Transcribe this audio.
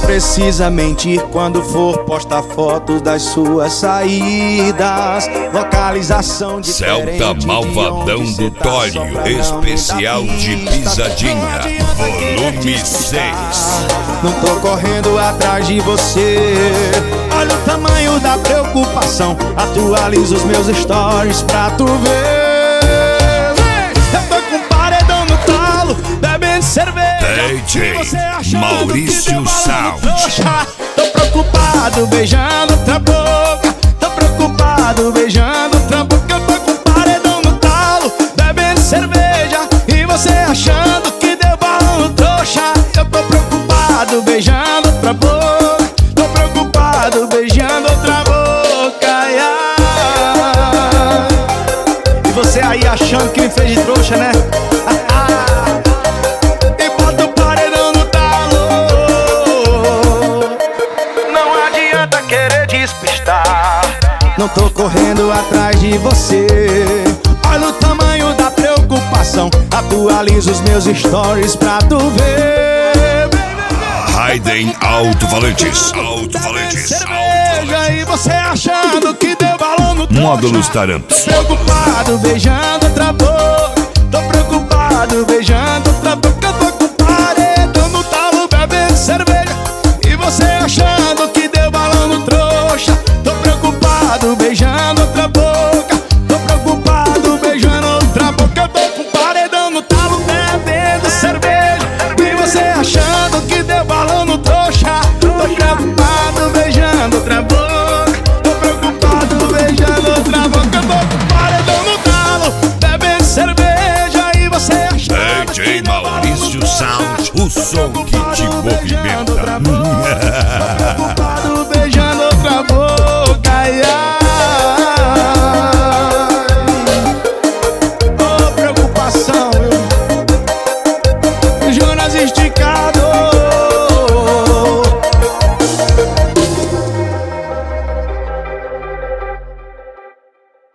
precisa mentir quando for postar fotos das suas saídas. Localização diferente. Celta Malvadão do Tório, especial de pisadinha, volume 6. Não tô correndo atrás de você. Olha o tamanho da preocupação. Atualiza os meus stories pra tu ver. Eu tô com um paredão no talo, bebendo cerveja. DJ Maurício Sound. Tô preocupado beijando outra boca. Tô preocupado beijando outra boca. Eu tô com um paredão no talo, bebendo cerveja. E você achando que deu balão no trouxa. Eu tô preocupado beijando outra boca. Tô preocupado beijando outra boca, yeah. E você aí achando que me fez de trouxa, né? E bota o paredão no talo. Não adianta querer despistar. Não tô correndo atrás de você. Olha o tamanho da preocupação. Atualiza os meus stories pra tu ver. Raiden Alto-Falantes. Alto-Falantes. Cerveja e você achando que deu balão no trouxa. Módulos Tarantos. Tô preocupado beijando outra boca. Tô preocupado beijando outra boca.